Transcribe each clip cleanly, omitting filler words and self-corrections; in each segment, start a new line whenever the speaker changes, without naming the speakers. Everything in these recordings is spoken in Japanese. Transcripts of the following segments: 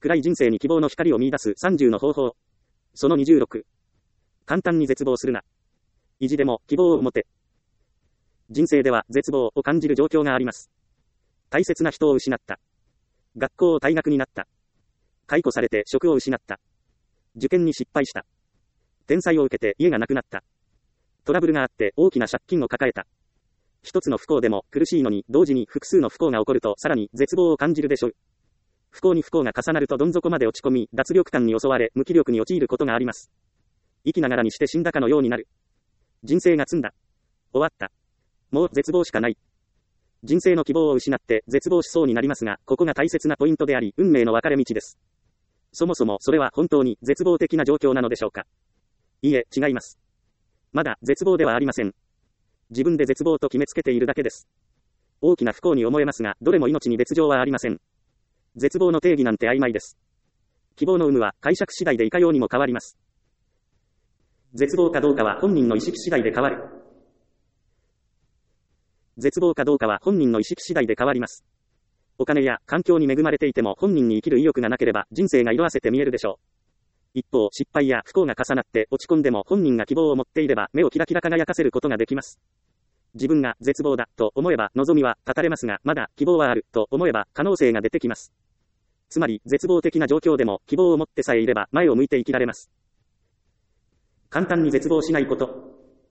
暗い人生に希望の光を見出す30の方法。その26。簡単に絶望するな。意地でも希望を持て。人生では絶望を感じる状況があります。大切な人を失った。学校を退学になった。解雇されて職を失った。受験に失敗した。天災を受けて家がなくなった。トラブルがあって大きな借金を抱えた。一つの不幸でも苦しいのに同時に複数の不幸が起こるとさらに絶望を感じるでしょう。不幸に不幸が重なるとどん底まで落ち込み、脱力感に襲われ無気力に陥ることがあります。生きながらにして死んだかのようになる。人生が積んだ。終わった。もう絶望しかない。人生の希望を失って絶望しそうになりますが、ここが大切なポイントであり、運命の分かれ道です。そもそもそれは本当に絶望的な状況なのでしょうか。いいえ、違います。まだ絶望ではありません。自分で絶望と決めつけているだけです。大きな不幸に思えますが、どれも命に別状はありません。絶望の定義なんて曖昧です。希望の有無は解釈次第でいかようにも変わります。絶望かどうかは本人の意識次第で変わる。絶望かどうかは本人の意識次第で変わります。お金や環境に恵まれていても本人に生きる意欲がなければ人生が色あせて見えるでしょう。一方、失敗や不幸が重なって落ち込んでも本人が希望を持っていれば目をキラキラ輝かせることができます。自分が絶望だと思えば望みは絶たれますが、まだ希望はあると思えば可能性が出てきます。つまり絶望的な状況でも希望を持ってさえいれば前を向いて生きられます。簡単に絶望しないこと。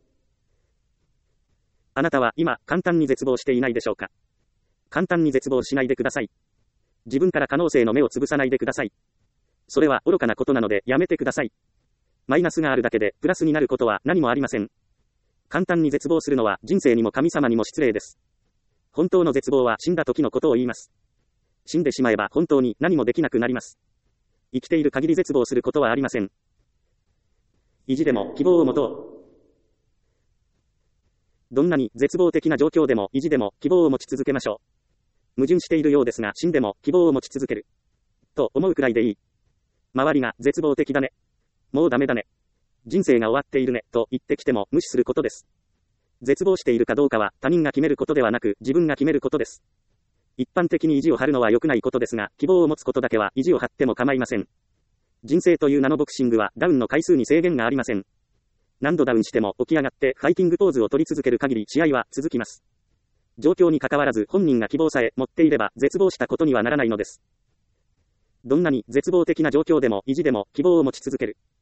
あなたは今簡単に絶望していないでしょうか。簡単に絶望しないでください。自分から可能性の目をつぶさないでください。それは愚かなことなのでやめてください。マイナスがあるだけでプラスになることは何もありません。簡単に絶望するのは人生にも神様にも失礼です。本当の絶望は死んだ時のことを言います。死んでしまえば本当に何もできなくなります。生きている限り絶望することはありません。意地でも希望を持とう。どんなに絶望的な状況でも意地でも希望を持ち続けましょう。矛盾しているようですが死んでも希望を持ち続ける。と思うくらいでいい。周りが絶望的だね。もうダメだね。人生が終わっているね。と言ってきても無視することです。絶望しているかどうかは他人が決めることではなく自分が決めることです。一般的に意地を張るのは良くないことですが、希望を持つことだけは意地を張っても構いません。人生という名のボクシングはダウンの回数に制限がありません。何度ダウンしても起き上がってファイティングポーズを取り続ける限り試合は続きます。状況に関わらず本人が希望さえ持っていれば絶望したことにはならないのです。どんなに絶望的な状況でも意地でも希望を持ち続ける。